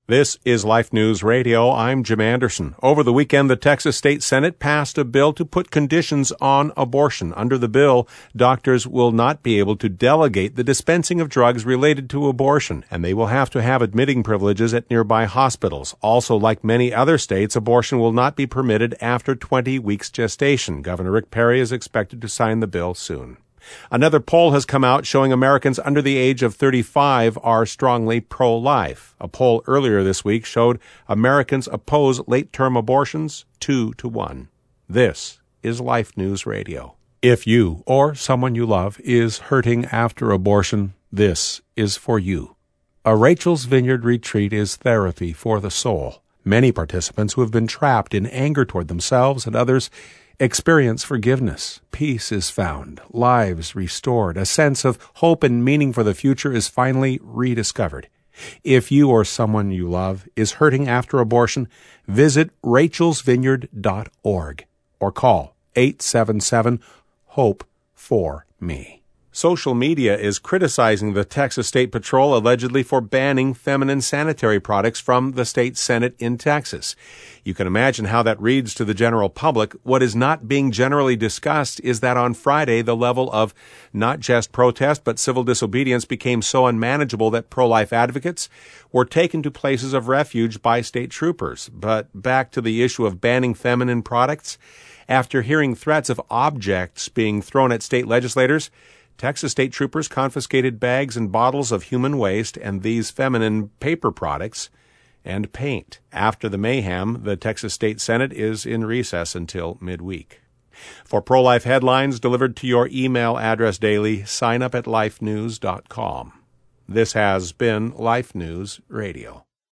This is Life News Radio. I'm Jim Anderson. Over the weekend, the Texas State Senate passed a bill to put conditions on abortion. Under the bill, doctors will not be able to delegate the dispensing of drugs related to abortion, and they will have to have admitting privileges at nearby hospitals. Also, like many other states, abortion will not be permitted after 20 weeks gestation. Governor Rick Perry is expected to sign the bill soon. Another poll has come out showing Americans under the age of 35 are strongly pro-life. A poll earlier this week showed Americans oppose late-term abortions 2-1. This is Life News Radio. If you or someone you love is hurting after abortion, this is for you. A Rachel's Vineyard retreat is therapy for the soul. Many participants who have been trapped in anger toward themselves and others experience forgiveness. Peace is found, lives restored, a sense of hope and meaning for the future is finally rediscovered. If you or someone you love is hurting after abortion, visit rachelsvineyard.org or call 877-HOPE-4-ME. Social media is criticizing the Texas State Patrol allegedly for banning feminine sanitary products from the state Senate in Texas. You can imagine how that reads to the general public. What is not being generally discussed is that on Friday, the level of not just protest but civil disobedience became so unmanageable that pro-life advocates were taken to places of refuge by state troopers. But back to the issue of banning feminine products. After hearing threats of objects being thrown at state legislators, Texas state troopers confiscated bags and bottles of human waste and these feminine paper products and paint. After the mayhem, the Texas State Senate is in recess until midweek. For pro-life headlines delivered to your email address daily, sign up at lifenews.com. This has been Life News Radio.